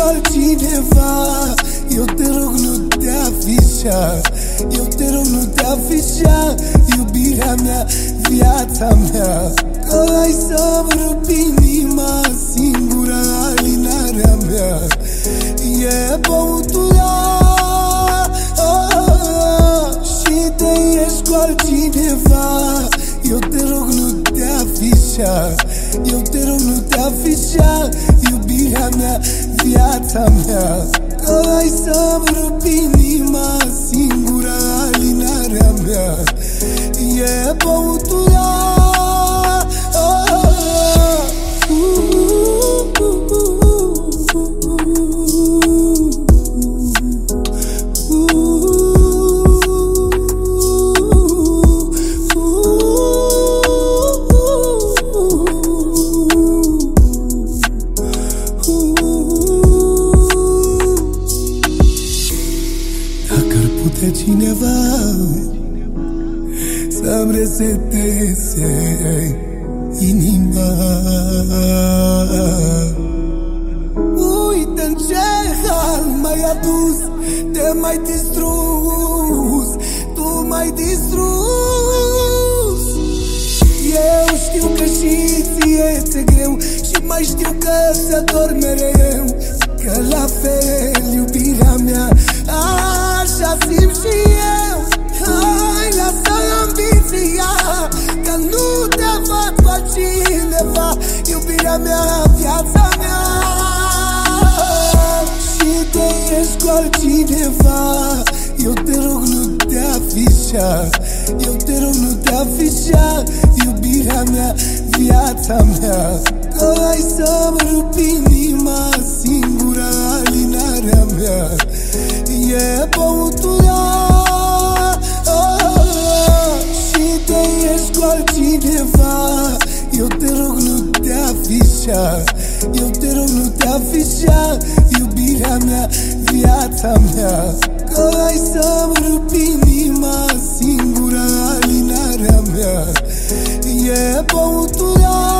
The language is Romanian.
altcineva. Eu te rog, nu te afișa. Eu te rog, nu te afișa. Iubirea mea, viața mea, că ai să-mi rup inima. Singura alinarea mea e băutura. Și te ieși cu altcineva. Eu te rog, nu te afișa. Eu te rog, nu te afișa. Iubirea mea, viața mea, că ai să-mi rup inima. Singura alinarea mea e băutura. Putea cineva să-mi reseteze inima. Uite în ce hal m-ai adus, te mai distrus, tu m-ai distrus. Eu știu că și ție ți-e greu și mai știu că ți ador mereu, că la fel iubirea mea așa simt și eu. Hai, lasă ambiția, că nu te văd cu altcineva. Iubirea mea, viața mea. Și te ieși cu altcineva. Eu te rog, nu te afișa. Eu te rog, nu te afișa. Iubirea mea, viața mea, că ai să-mi rup inima. Singura alinarea mea e băutura. Și te ieși cu altcineva. Eu te rog, nu te afișa. Eu te rog, nu te afișa. Iubirea mea, viața mea, că ai să-mi rup inima. Singura alinarea mea e băutura.